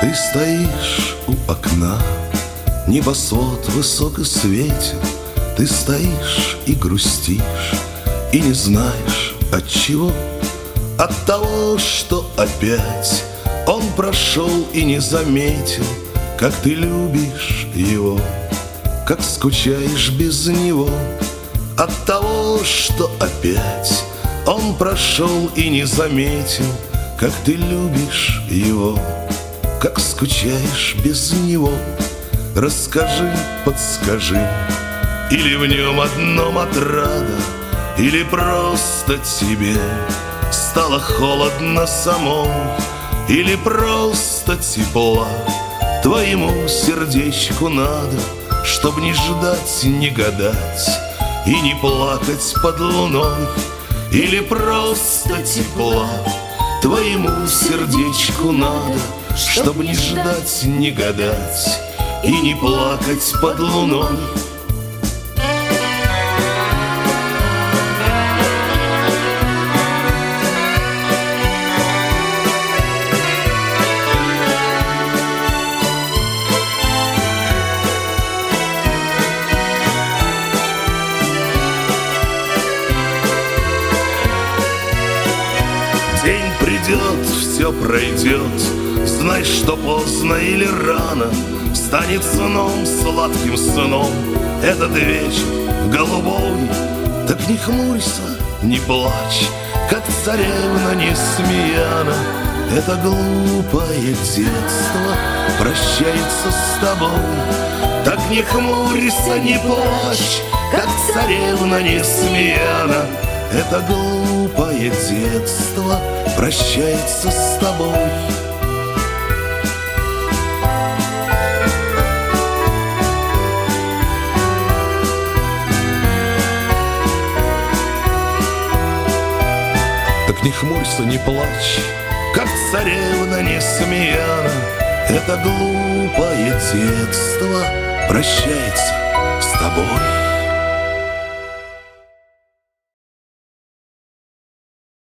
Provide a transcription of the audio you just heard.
Ты стоишь у окна, небосвод высок и светен. Ты стоишь и грустишь, и не знаешь от чего. От того, что опять он прошел и не заметил, как ты любишь его, как скучаешь без него. От того, что опять он прошел и не заметил, как ты любишь его, как скучаешь без него. Расскажи, подскажи, или в нем одном отрада, или просто тебе стало холодно самой, или просто тепла твоему сердечку надо, чтоб не ждать, не гадать и не плакать под луной. Или просто тепла твоему сердечку надо, чтоб не ждать, не гадать и не плакать под луной. День придет, все пройдет, знай, что поздно или рано станет сном, сладким сном этот вечер голубой. Так не хмурься, не плачь, как царевна Несмеяна. Это глупое детство прощается с тобой. Так не хмурься, не плачь, как царевна Несмеяна. Это глупое детство прощается с тобой. Так не хмурься, не плачь, как царевна Несмеяна. Это глупое детство прощается с тобой.